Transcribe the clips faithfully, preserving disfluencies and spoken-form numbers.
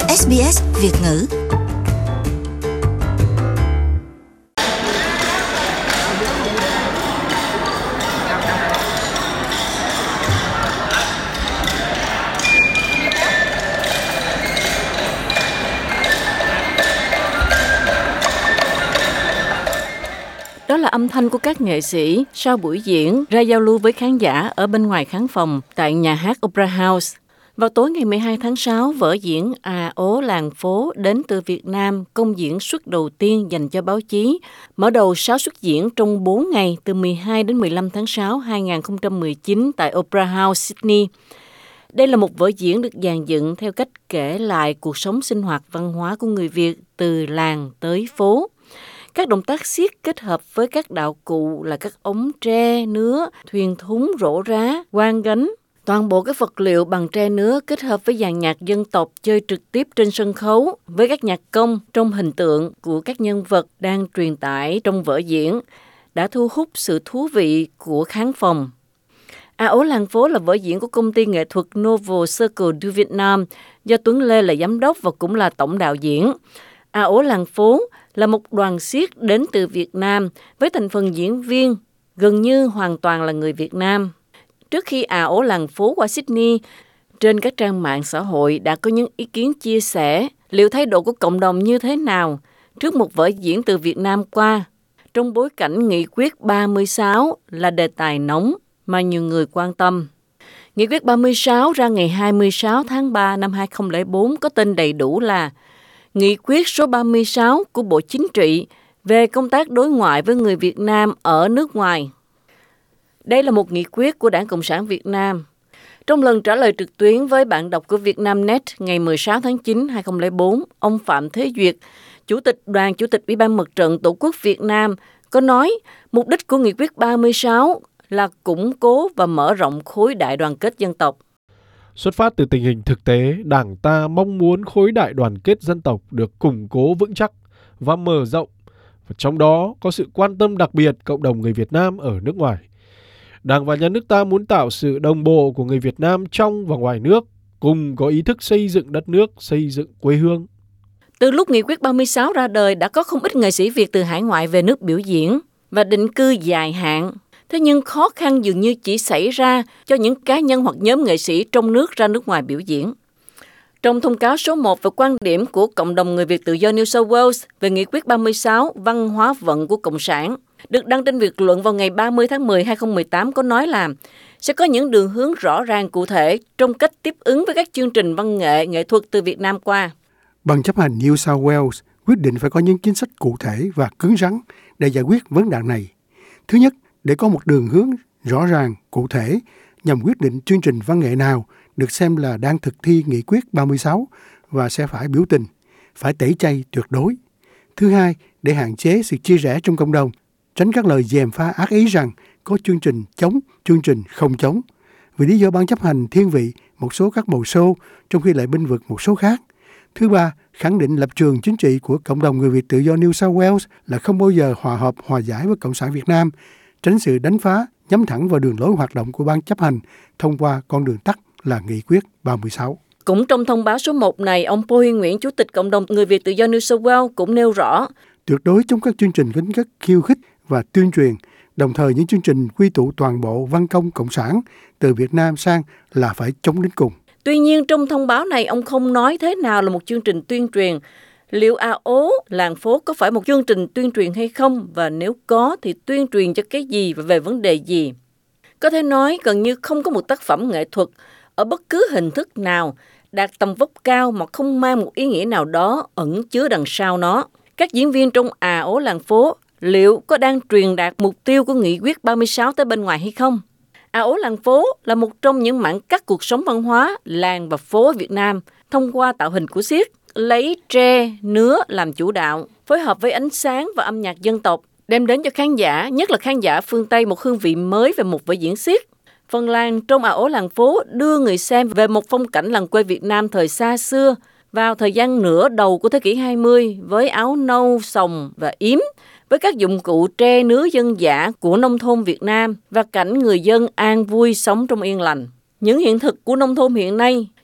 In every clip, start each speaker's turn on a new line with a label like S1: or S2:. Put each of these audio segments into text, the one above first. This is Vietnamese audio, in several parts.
S1: ét bê ét Việt ngữ.
S2: Đó là âm thanh của các nghệ sĩ sau buổi diễn ra giao lưu với khán giả ở bên ngoài khán phòng tại nhà hát Opera House. Vào tối ngày mười hai tháng sáu, vở diễn À ố làng phố đến từ Việt Nam công diễn suất đầu tiên dành cho báo chí, mở đầu sáu suất diễn trong bốn ngày từ mười hai đến mười lăm tháng sáu năm hai nghìn không trăm mười chín tại Opera House, Sydney. Đây là một vở diễn được dàn dựng theo cách kể lại cuộc sống sinh hoạt văn hóa của người Việt từ làng tới phố. Các động tác xiết kết hợp với các đạo cụ là các ống tre, nứa, thuyền thúng, rổ rá, quan gánh. Toàn bộ các vật liệu bằng tre nứa kết hợp với dàn nhạc dân tộc chơi trực tiếp trên sân khấu với các nhạc công trong hình tượng của các nhân vật đang truyền tải trong vở diễn đã thu hút sự thú vị của khán phòng. À ố làng phố là vở diễn của công ty nghệ thuật Nouveau Circle du Việt Nam do Tuấn Lê là giám đốc và cũng là tổng đạo diễn. À ố làng phố là một đoàn xiếc đến từ Việt Nam với thành phần diễn viên gần như hoàn toàn là người Việt Nam. Trước khi À ố làng phố qua Sydney, trên các trang mạng xã hội đã có những ý kiến chia sẻ liệu thái độ của cộng đồng như thế nào trước một vở diễn từ Việt Nam qua, trong bối cảnh Nghị quyết ba mươi sáu là đề tài nóng mà nhiều người quan tâm. Nghị quyết ba mươi sáu ra ngày hai mươi sáu tháng ba năm hai nghìn không trăm lẻ bốn có tên đầy đủ là Nghị quyết số ba mươi sáu của Bộ Chính trị về công tác đối ngoại với người Việt Nam ở nước ngoài. Đây là một nghị quyết của Đảng Cộng sản Việt Nam. Trong lần trả lời trực tuyến với bạn đọc của Vietnamnet ngày mười sáu tháng chín năm hai nghìn không trăm lẻ bốn, ông Phạm Thế Duyệt, Chủ tịch Đoàn Chủ tịch Ủy ban Mặt trận Tổ quốc Việt Nam, có nói mục đích của Nghị quyết ba mươi sáu là củng cố và mở rộng khối đại đoàn kết dân tộc.
S3: Xuất phát từ tình hình thực tế, Đảng ta mong muốn khối đại đoàn kết dân tộc được củng cố vững chắc và mở rộng, và trong đó có sự quan tâm đặc biệt cộng đồng người Việt Nam ở nước ngoài. Đảng và Nhà nước ta muốn tạo sự đồng bộ của người Việt Nam trong và ngoài nước, cùng có ý thức xây dựng đất nước, xây dựng quê hương.
S2: Từ lúc Nghị quyết ba mươi sáu ra đời, đã có không ít nghệ sĩ Việt từ hải ngoại về nước biểu diễn và định cư dài hạn. Thế nhưng khó khăn dường như chỉ xảy ra cho những cá nhân hoặc nhóm nghệ sĩ trong nước ra nước ngoài biểu diễn. Trong thông cáo số một về quan điểm của cộng đồng người Việt tự do New South Wales về Nghị quyết ba mươi sáu văn hóa vận của Cộng sản, được đăng trên Việt Luận vào ngày ba mươi tháng mười năm hai nghìn không trăm mười tám có nói là sẽ có những đường hướng rõ ràng cụ thể trong cách tiếp ứng với các chương trình văn nghệ, nghệ thuật từ Việt Nam qua.
S4: Ban chấp hành New South Wales quyết định phải có những chính sách cụ thể và cứng rắn để giải quyết vấn nạn này. Thứ nhất, để có một đường hướng rõ ràng, cụ thể nhằm quyết định chương trình văn nghệ nào được xem là đang thực thi Nghị quyết ba mươi sáu và sẽ phải biểu tình, phải tẩy chay tuyệt đối. Thứ hai, để hạn chế sự chia rẽ trong cộng đồng, tránh các lời gièm pha ác ý rằng có chương trình chống, chương trình không chống. Vì lý do ban chấp hành thiên vị một số các bầu sô trong khi lại bênh vực một số khác. Thứ ba, khẳng định lập trường chính trị của cộng đồng người Việt tự do New South Wales là không bao giờ hòa hợp, hòa giải với Cộng sản Việt Nam, tránh sự đánh phá, nhắm thẳng vào đường lối hoạt động của ban chấp hành thông qua con đường tắt là Nghị quyết ba mươi sáu.
S2: Cũng trong thông báo số một này, ông Pô Huy Nguyễn, Chủ tịch Cộng đồng người Việt tự do New South Wales cũng nêu rõ
S4: tuyệt đối trong các chương trình gánh gắt khiêu khích và tuyên truyền, đồng thời những chương trình quy tụ toàn bộ văn công cộng sản từ Việt Nam sang là phải chống đến cùng.
S2: Tuy nhiên, trong thông báo này, ông không nói thế nào là một chương trình tuyên truyền. Liệu À ố làng phố có phải một chương trình tuyên truyền hay không? Và nếu có thì tuyên truyền cho cái gì và về vấn đề gì? Có thể nói gần như không có một tác phẩm nghệ thuật ở bất cứ hình thức nào đạt tầm vóc cao mà không mang một ý nghĩa nào đó ẩn chứa đằng sau nó. Các diễn viên trong À ố làng phố liệu có đang truyền đạt mục tiêu của Nghị quyết ba mươi sáu tới bên ngoài hay không? À ố làng phố là một trong những mảng cắt cuộc sống văn hóa, làng và phố ở Việt Nam thông qua tạo hình của xiếc, lấy tre, nứa làm chủ đạo, phối hợp với ánh sáng và âm nhạc dân tộc, đem đến cho khán giả, nhất là khán giả phương Tây, một hương vị mới về một vở diễn xiếc. Phần làng trong À ố làng phố đưa người xem về một phong cảnh làng quê Việt Nam thời xa xưa, vào thời gian nửa đầu của thế kỷ hai mươi với áo nâu, sòng và yếm, với các dụng cụ tre nứa dân dã của nông thôn Việt Nam và cảnh người dân an vui sống trong yên lành. Những hiện thực của nông thôn hiện nay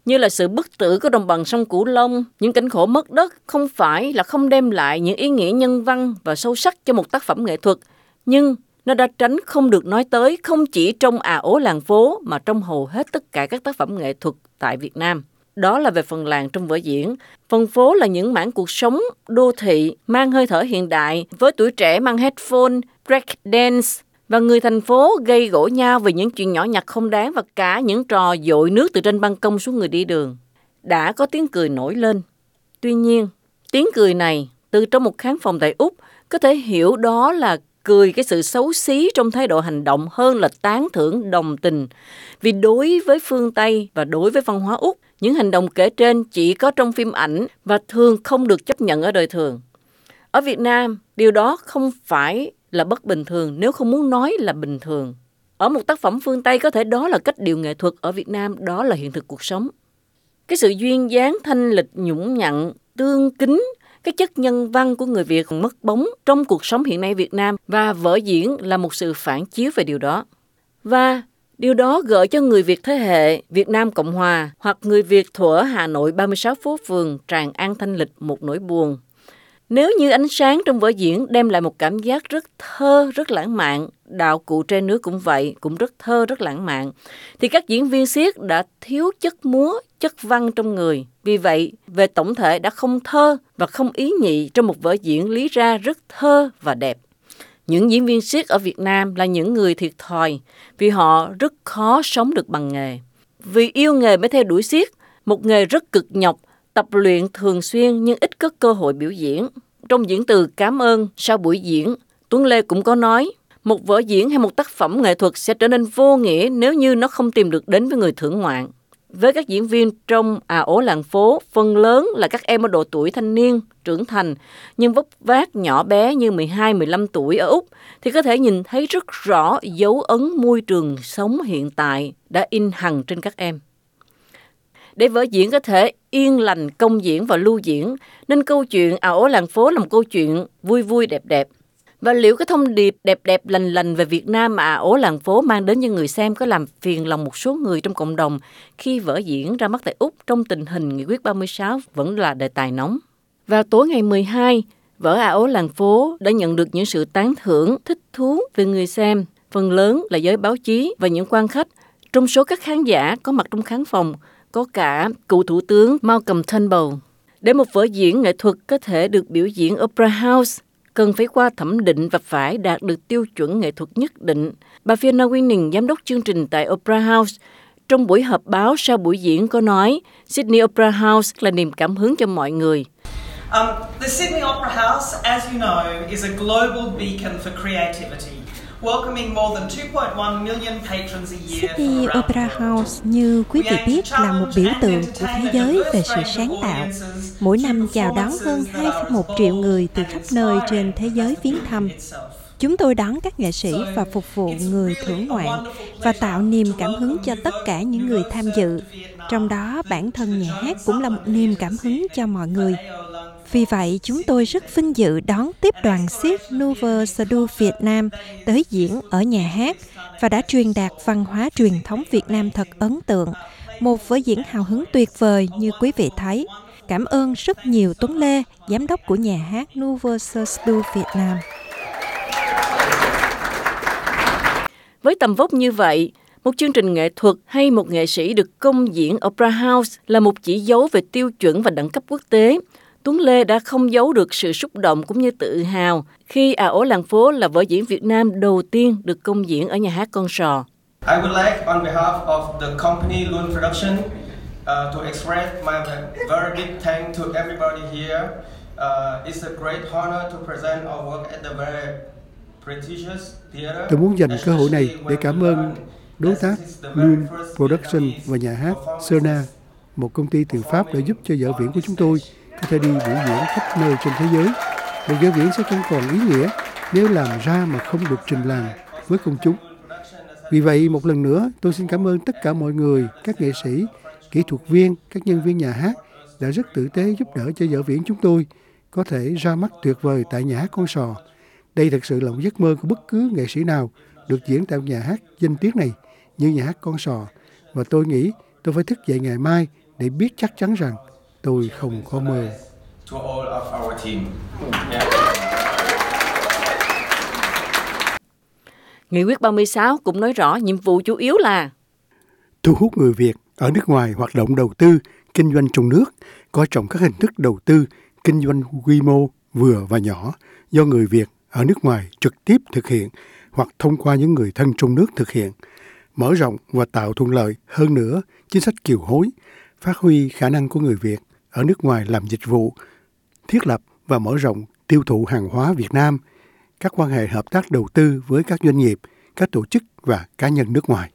S2: như là sự bất tử của đồng bằng sông Cửu Long, những cảnh khổ mất đất không phải là không đem lại những ý nghĩa nhân văn và sâu sắc cho một tác phẩm nghệ thuật, nhưng nó đã tránh không được nói tới không chỉ trong À ố làng phố mà trong hầu hết tất cả các tác phẩm nghệ thuật tại Việt Nam. Đó là về phần làng trong vở diễn. Phần phố là những mảng cuộc sống đô thị mang hơi thở hiện đại với tuổi trẻ mang headphone, break dance và người thành phố gây gổ nhau về những chuyện nhỏ nhặt không đáng và cả những trò dội nước từ trên ban công xuống người đi đường. Đã có tiếng cười nổi lên. Tuy nhiên, tiếng cười này từ trong một khán phòng tại Úc có thể hiểu đó là cười cái sự xấu xí trong thái độ hành động hơn là tán thưởng đồng tình. Vì đối với phương Tây và đối với văn hóa Úc, những hành động kể trên chỉ có trong phim ảnh và thường không được chấp nhận ở đời thường. Ở Việt Nam, điều đó không phải là bất bình thường nếu không muốn nói là bình thường. Ở một tác phẩm phương Tây có thể đó là cách điệu nghệ thuật, ở Việt Nam đó là hiện thực cuộc sống. Cái sự duyên dáng thanh lịch nhũng nhặn, tương kính, cái chất nhân văn của người Việt mất bóng trong cuộc sống hiện nay Việt Nam và vở diễn là một sự phản chiếu về điều đó. Và điều đó gợi cho người Việt thế hệ Việt Nam Cộng Hòa hoặc người Việt thuở Hà Nội ba mươi sáu phố phường Tràng An thanh lịch một nỗi buồn. Nếu như ánh sáng trong vở diễn đem lại một cảm giác rất thơ, rất lãng mạn, đạo cụ trên nước cũng vậy, cũng rất thơ, rất lãng mạn, thì các diễn viên xiếc đã thiếu chất múa, chất văn trong người. Vì vậy, về tổng thể đã không thơ và không ý nhị trong một vở diễn lý ra rất thơ và đẹp. Những diễn viên xiếc ở Việt Nam là những người thiệt thòi vì họ rất khó sống được bằng nghề. Vì yêu nghề mới theo đuổi xiếc, một nghề rất cực nhọc, tập luyện thường xuyên nhưng ít có cơ hội biểu diễn. Trong diễn từ cảm ơn sau buổi diễn, Tuấn Lê cũng có nói, một vở diễn hay một tác phẩm nghệ thuật sẽ trở nên vô nghĩa nếu như nó không tìm được đến với người thưởng ngoạn. Với các diễn viên trong À ố làng phố, phần lớn là các em ở độ tuổi thanh niên, trưởng thành, nhưng vóc vác nhỏ bé như mười hai mười lăm tuổi ở Úc, thì có thể nhìn thấy rất rõ dấu ấn môi trường sống hiện tại đã in hằn trên các em. Để vở diễn có thể yên lành công diễn và lưu diễn, nên câu chuyện À ố làng phố là một câu chuyện vui vui đẹp đẹp. Và liệu cái thông điệp đẹp đẹp lành lành về Việt Nam mà À ố làng phố mang đến cho người xem có làm phiền lòng một số người trong cộng đồng khi vở diễn ra mắt tại Úc trong tình hình Nghị quyết ba mươi sáu vẫn là đề tài nóng. Vào tối ngày mười hai, vở À ố làng phố đã nhận được những sự tán thưởng, thích thú về người xem, phần lớn là giới báo chí và những quan khách. Trong số các khán giả có mặt trong khán phòng, có cả cựu thủ tướng Malcolm Turnbull. Để một vở diễn nghệ thuật có thể được biểu diễn Opera House, cần phải qua thẩm định và phải đạt được tiêu chuẩn nghệ thuật nhất định. Bà Fiona Winning, giám đốc chương trình tại Opera House, trong buổi họp báo sau buổi diễn có nói Sydney Opera House là niềm cảm hứng cho mọi người.
S1: Um, the Sydney Opera House, as you know, is a global beacon for creativity.
S5: Sydney Opera House, như quý vị biết, là một biểu tượng của thế giới về sự sáng tạo. Mỗi năm chào đón hơn hai phẩy một triệu người từ khắp nơi trên thế giới viếng thăm. Chúng tôi đón các nghệ sĩ và phục vụ người thưởng ngoạn và tạo niềm cảm hứng cho tất cả những người tham dự. Trong đó, bản thân nhà hát cũng là một niềm cảm hứng cho mọi người. Vì vậy, chúng tôi rất vinh dự đón tiếp đoàn xiếc Nouveau Sadu Việt Nam tới diễn ở nhà hát và đã truyền đạt văn hóa truyền thống Việt Nam thật ấn tượng. Một vở diễn hào hứng tuyệt vời như quý vị thấy. Cảm ơn rất nhiều Tuấn Lê, giám đốc của nhà hát Nouveau Sadu Việt Nam.
S2: Với tầm vóc như vậy, một chương trình nghệ thuật hay một nghệ sĩ được công diễn Opera House là một chỉ dấu về tiêu chuẩn và đẳng cấp quốc tế. Tuấn Lê đã không giấu được sự xúc động cũng như tự hào khi À ố làng phố là vở diễn Việt Nam đầu tiên được công diễn ở nhà hát Con Sò.
S6: I would like, on behalf of the company Loon Production, uh, to express my very big thanks to everybody here. Uh, it's a great honor to present our work at the very prestigious theater.
S4: Tôi muốn dành cơ hội này để cảm ơn đối tác Loon Production và nhà hát Serna, một công ty từ Pháp đã giúp cho vở diễn của chúng tôi có thể đi biểu diễn khắp nơi trên thế giới. Một vở diễn sẽ không còn ý nghĩa nếu làm ra mà không được trình làng với công chúng. Vì vậy, một lần nữa, tôi xin cảm ơn tất cả mọi người, các nghệ sĩ, kỹ thuật viên, các nhân viên nhà hát đã rất tử tế giúp đỡ cho vở diễn chúng tôi có thể ra mắt tuyệt vời tại nhà hát Con Sò. Đây thật sự là một giấc mơ của bất cứ nghệ sĩ nào được diễn tại nhà hát danh tiếng này như nhà hát Con Sò. Và tôi nghĩ tôi phải thức dậy ngày mai để biết chắc chắn rằng tôi không có mơ.
S6: To all of our team. Yeah.
S2: Nghị quyết ba mươi sáu cũng nói rõ nhiệm vụ chủ yếu là
S4: thu hút người Việt ở nước ngoài hoạt động đầu tư, kinh doanh trong nước, coi trọng các hình thức đầu tư, kinh doanh quy mô vừa và nhỏ do người Việt ở nước ngoài trực tiếp thực hiện hoặc thông qua những người thân trong nước thực hiện, mở rộng và tạo thuận lợi hơn nữa chính sách kiều hối, phát huy khả năng của người Việt ở nước ngoài làm dịch vụ, thiết lập và mở rộng tiêu thụ hàng hóa Việt Nam, các quan hệ hợp tác đầu tư với các doanh nghiệp, các tổ chức và cá nhân nước ngoài.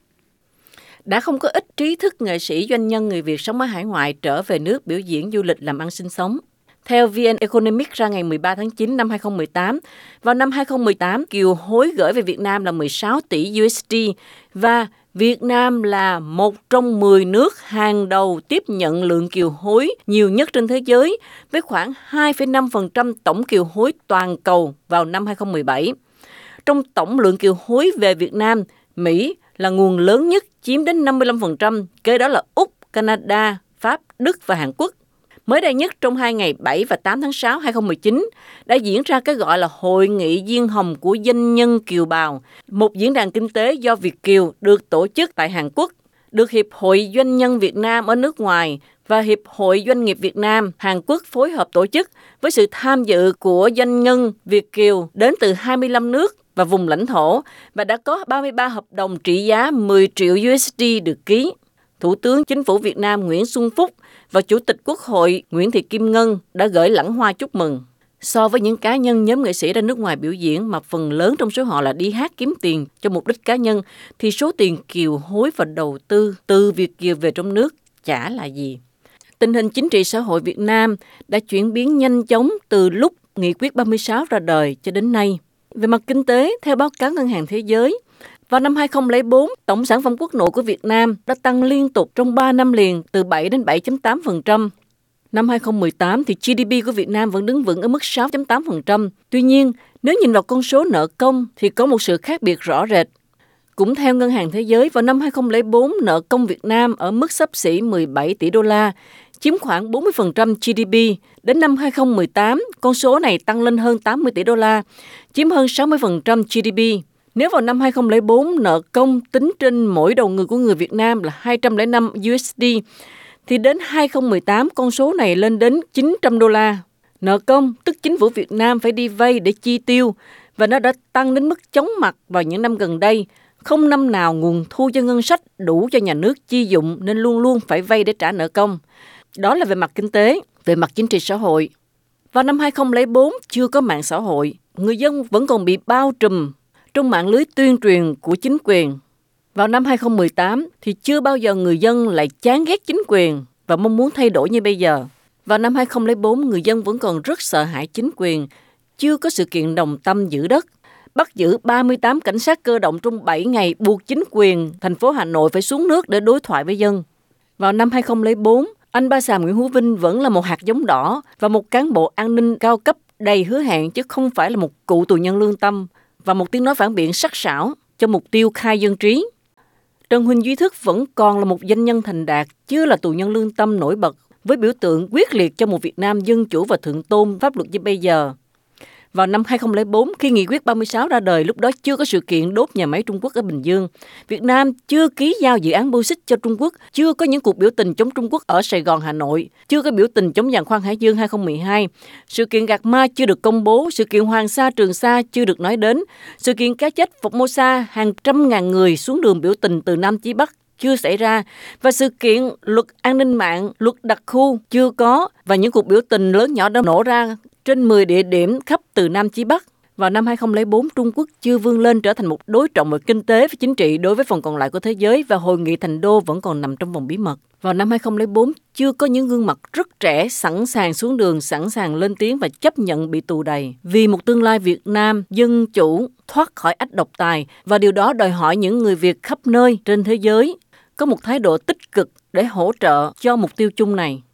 S2: Đã không có ít trí thức nghệ sĩ doanh nhân người Việt sống ở hải ngoại trở về nước biểu diễn du lịch làm ăn sinh sống. Theo vê en Economics ra ngày mười ba tháng chín năm hai không một tám, vào năm hai không một tám, kiều hối gửi về Việt Nam là mười sáu tỷ đô la và Việt Nam là một trong mười nước hàng đầu tiếp nhận lượng kiều hối nhiều nhất trên thế giới với khoảng hai phẩy năm phần trăm tổng kiều hối toàn cầu vào năm hai không một bảy. Trong tổng lượng kiều hối về Việt Nam, Mỹ là nguồn lớn nhất chiếm đến năm mươi lăm phần trăm, kế đó là Úc, Canada, Pháp, Đức và Hàn Quốc. Mới đây nhất trong hai ngày bảy và tám tháng sáu năm hai không một chín đã diễn ra cái gọi là Hội nghị Diên Hồng của Doanh nhân Kiều Bào, một diễn đàn kinh tế do Việt Kiều được tổ chức tại Hàn Quốc, được Hiệp hội Doanh nhân Việt Nam ở nước ngoài và Hiệp hội Doanh nghiệp Việt Nam Hàn Quốc phối hợp tổ chức với sự tham dự của doanh nhân Việt Kiều đến từ hai mươi lăm nước và vùng lãnh thổ và đã có ba mươi ba hợp đồng trị giá mười triệu đô la được ký. Thủ tướng Chính phủ Việt Nam Nguyễn Xuân Phúc và Chủ tịch Quốc hội Nguyễn Thị Kim Ngân đã gửi lãng hoa chúc mừng. So với những cá nhân nhóm nghệ sĩ ra nước ngoài biểu diễn mà phần lớn trong số họ là đi hát kiếm tiền cho mục đích cá nhân, thì số tiền kiều hối và đầu tư từ Việt Kiều về trong nước chả là gì. Tình hình chính trị xã hội Việt Nam đã chuyển biến nhanh chóng từ lúc Nghị quyết ba mươi sáu ra đời cho đến nay. Về mặt kinh tế, theo báo cáo Ngân hàng Thế giới, vào năm hai không không bốn, tổng sản phẩm quốc nội của Việt Nam đã tăng liên tục trong ba năm liền từ bảy đến bảy phẩy tám phần trăm. Năm hai không một tám thì giê đê pê của Việt Nam vẫn đứng vững ở mức sáu phẩy tám phần trăm. Tuy nhiên, nếu nhìn vào con số nợ công thì có một sự khác biệt rõ rệt. Cũng theo Ngân hàng Thế giới, vào năm hai không không bốn, nợ công Việt Nam ở mức xấp xỉ mười bảy tỷ đô la, chiếm khoảng bốn mươi phần trăm giê đê pê. Đến năm hai không một tám, con số này tăng lên hơn tám mươi tỷ đô la, chiếm hơn sáu mươi phần trăm giê đê pê. Nếu vào năm hai không không bốn, nợ công tính trên mỗi đầu người của người Việt Nam là hai trăm lẻ năm đô la, thì đến hai không một tám, con số này lên đến chín trăm đô la. Nợ công, tức chính phủ Việt Nam phải đi vay để chi tiêu, và nó đã tăng đến mức chóng mặt vào những năm gần đây. Không năm nào nguồn thu cho ngân sách đủ cho nhà nước chi dụng nên luôn luôn phải vay để trả nợ công. Đó là về mặt kinh tế. Về mặt chính trị xã hội, vào năm hai không không bốn chưa có mạng xã hội, người dân vẫn còn bị bao trùm trong mạng lưới tuyên truyền của chính quyền. Vào năm hai không một tám thì chưa bao giờ người dân lại chán ghét chính quyền và mong muốn thay đổi như bây giờ. Vào năm hai không không bốn, người dân vẫn còn rất sợ hãi chính quyền, chưa có sự kiện đồng tâm giữ đất. Bắt giữ ba mươi tám cảnh sát cơ động trong bảy ngày, buộc chính quyền thành phố Hà Nội phải xuống nước để đối thoại với dân. Vào năm hai không không bốn, anh Ba Xà Nguyễn Hữu Vinh vẫn là một hạt giống đỏ và một cán bộ an ninh cao cấp đầy hứa hẹn chứ không phải là một cựu tù nhân lương tâm và một tiếng nói phản biện sắc sảo cho mục tiêu khai dân trí. Trần Huỳnh Duy Thức vẫn còn là một doanh nhân thành đạt, chưa là tù nhân lương tâm nổi bật, với biểu tượng quyết liệt cho một Việt Nam dân chủ và thượng tôn pháp luật như bây giờ. Vào năm hai không không bốn, khi Nghị quyết ba mươi sáu ra đời, lúc đó chưa có sự kiện đốt nhà máy Trung Quốc ở Bình Dương. Việt Nam chưa ký giao dự án bô xít cho Trung Quốc, chưa có những cuộc biểu tình chống Trung Quốc ở Sài Gòn, Hà Nội, chưa có biểu tình chống giàn khoan Hải Dương hai không một hai. Sự kiện Gạc Ma chưa được công bố, sự kiện Hoàng Sa, Trường Sa chưa được nói đến, sự kiện cá chết Formosa hàng trăm ngàn người xuống đường biểu tình từ Nam chí Bắc chưa xảy ra, và sự kiện luật an ninh mạng, luật đặc khu chưa có, và những cuộc biểu tình lớn nhỏ đã nổ ra trên mười địa điểm khắp từ Nam chí Bắc. Vào năm hai không không bốn, Trung Quốc chưa vươn lên trở thành một đối trọng về kinh tế và chính trị đối với phần còn lại của thế giới, và Hội nghị Thành Đô vẫn còn nằm trong vòng bí mật. Vào năm hai không không bốn, chưa có những gương mặt rất trẻ sẵn sàng xuống đường, sẵn sàng lên tiếng và chấp nhận bị tù đầy vì một tương lai Việt Nam dân chủ, thoát khỏi ách độc tài, và điều đó đòi hỏi những người Việt khắp nơi trên thế giới có một thái độ tích cực để hỗ trợ cho mục tiêu chung này.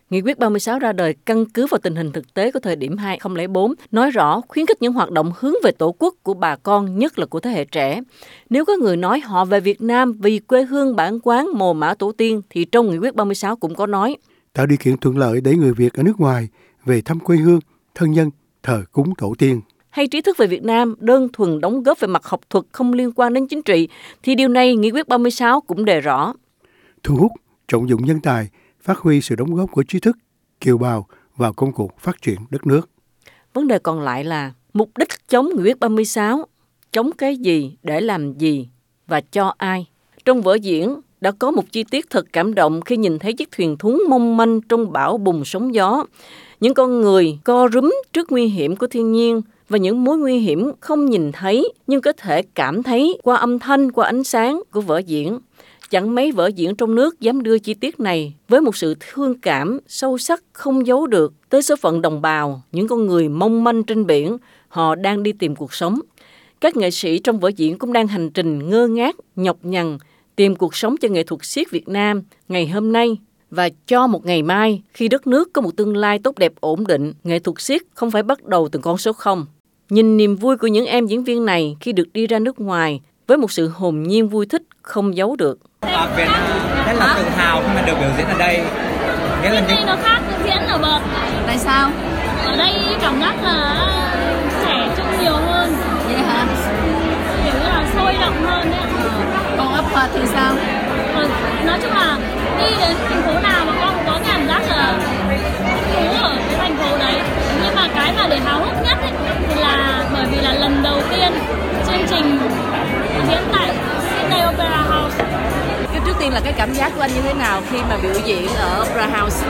S2: Nghị quyết ba mươi sáu ra đời căn cứ vào tình hình thực tế của thời điểm hai không không bốn, nói rõ khuyến khích những hoạt động hướng về Tổ quốc của bà con, nhất là của thế hệ trẻ. Nếu có người nói họ về Việt Nam vì quê hương bản quán mồ mả tổ tiên, thì trong Nghị quyết ba mươi sáu cũng có nói.
S4: Tạo điều kiện thuận lợi để người Việt ở nước ngoài về thăm quê hương, thân nhân, thờ cúng tổ tiên.
S2: Hay trí thức về Việt Nam đơn thuần đóng góp về mặt học thuật không liên quan đến chính trị, thì điều này Nghị quyết ba mươi sáu cũng đề rõ.
S4: Thu hút, trọng dụng nhân tài, phát huy sự đóng góp của trí thức, kiều bào vào công cuộc phát triển đất nước.
S2: Vấn đề còn lại là mục đích chống Nghị quyết ba mươi sáu, chống cái gì, để làm gì và cho ai. Trong vở diễn đã có một chi tiết thật cảm động khi nhìn thấy chiếc thuyền thúng mong manh trong bão bùng sóng gió. Những con người co rúm trước nguy hiểm của thiên nhiên và những mối nguy hiểm không nhìn thấy nhưng có thể cảm thấy qua âm thanh, qua ánh sáng của vở diễn. Chẳng mấy vở diễn trong nước dám đưa chi tiết này với một sự thương cảm sâu sắc không giấu được tới số phận đồng bào, những con người mong manh trên biển, họ đang đi tìm cuộc sống. Các nghệ sĩ trong vở diễn cũng đang hành trình ngơ ngác, nhọc nhằn, tìm cuộc sống cho nghệ thuật xiếc Việt Nam ngày hôm nay và cho một ngày mai khi đất nước có một tương lai tốt đẹp ổn định, nghệ thuật xiếc không phải bắt đầu từ con số không. Nhìn niềm vui của những em diễn viên này khi được đi ra nước ngoài với một sự hồn nhiên vui thích không giấu được.
S7: À, Việt Nam rất là tự hào khi mà được biểu diễn ở đây. Nghĩa là những...
S8: nó khác với diễn ở bờ. Tại sao? Ở đây cảm giác là trẻ trung nhiều hơn. Vậy hả? Kiểu như là sôi động hơn đấy. Còn ấp Phật thì sao? Ừ, nói chung là đi đến thành phố nào mà con có cảm giác là thú ở cái thành phố đấy. Nhưng mà cái mà để háo hức nhất ấy, thì là bởi vì là lần đầu tiên chương trình diễn tại Sydney Opera House.
S2: Cái trước tiên là cái cảm giác của anh như thế nào khi mà biểu diễn ở Opera House?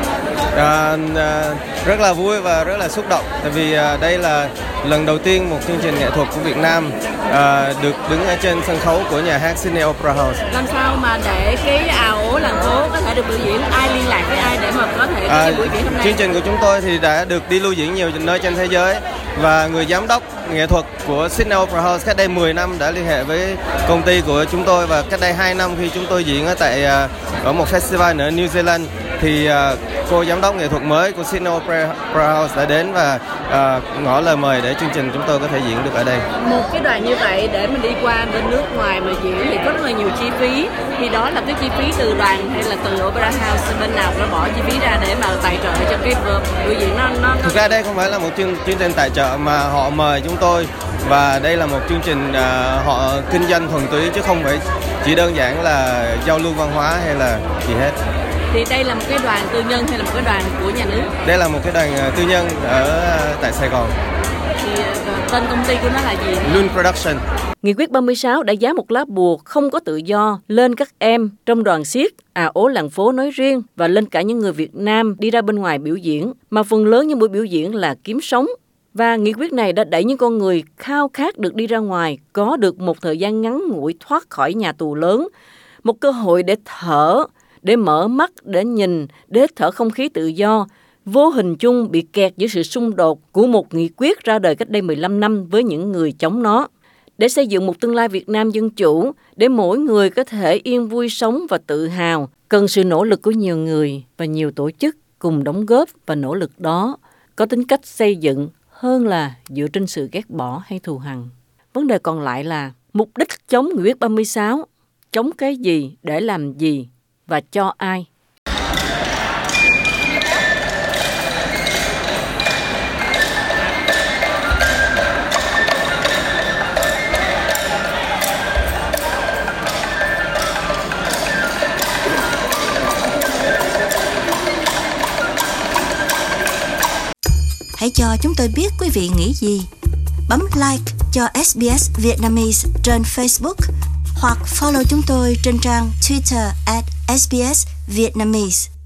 S6: À, à, rất là vui và rất là xúc động, tại vì à, đây là lần đầu tiên một chương trình nghệ thuật của Việt Nam à, được đứng ở trên sân khấu của nhà hát Sydney Opera House.
S2: Làm sao mà để cái ào ố làng phố có thể được biểu diễn, ai liên lạc với ai để mà có thể
S6: à,
S2: buổi diễn hôm nay?
S6: Chương trình của chúng tôi thì đã được đi lưu diễn nhiều nơi trên thế giới và người giám đốc nghệ thuật của Sydney Opera House cách đây mười năm đã liên hệ với công ty của chúng tôi, và cách đây hai năm khi chúng tôi diễn ở tại ở một festival ở New Zealand thì uh, cô giám đốc nghệ thuật mới của Sydney Opera, Opera House đã đến và uh, ngỏ lời mời để chương trình chúng tôi có thể diễn được ở đây.
S2: Một cái đoàn như vậy để mình đi qua bên nước ngoài mà diễn thì có rất là nhiều chi phí, thì đó là cái chi phí từ đoàn hay là từ Opera House, bên nào nó bỏ chi phí ra để mà tài trợ cho cái biểu diễn nó, nó...
S6: Thực ra đây không phải là một chương, chương trình tài trợ mà họ mời chúng tôi, và đây là một chương trình uh, họ kinh doanh thuần túy chứ không phải chỉ đơn giản là giao lưu văn hóa hay là gì hết.
S2: Thì đây là một cái đoàn tư nhân hay là một cái đoàn của nhà nước?
S6: Đây là một cái đoàn tư nhân ở tại Sài Gòn.
S2: Thì tên công ty của nó là gì?
S6: Loon Production.
S2: Nghị quyết ba mươi sáu đã dán một lá bùa không có tự do lên các em trong đoàn xiếc à ố làng phố nói riêng và lên cả những người Việt Nam đi ra bên ngoài biểu diễn, mà phần lớn những buổi biểu diễn là kiếm sống. Và nghị quyết này đã đẩy những con người khao khát được đi ra ngoài, có được một thời gian ngắn ngủi thoát khỏi nhà tù lớn, một cơ hội để thở, để mở mắt, để nhìn, để hít thở không khí tự do, vô hình chung bị kẹt giữa sự xung đột của một nghị quyết ra đời cách đây mười lăm năm với những người chống nó. Để xây dựng một tương lai Việt Nam dân chủ, để mỗi người có thể yên vui sống và tự hào, cần sự nỗ lực của nhiều người và nhiều tổ chức cùng đóng góp, và nỗ lực đó có tính cách xây dựng hơn là dựa trên sự ghét bỏ hay thù hằn. Vấn đề còn lại là mục đích chống nghị quyết ba mươi sáu, chống cái gì, để làm gì và cho ai.
S9: Hãy cho chúng tôi biết quý vị nghĩ gì. Bấm like cho ét bê ét Vietnamese trên Facebook hoặc follow chúng tôi trên trang Twitter at ét bê ét Vietnamese.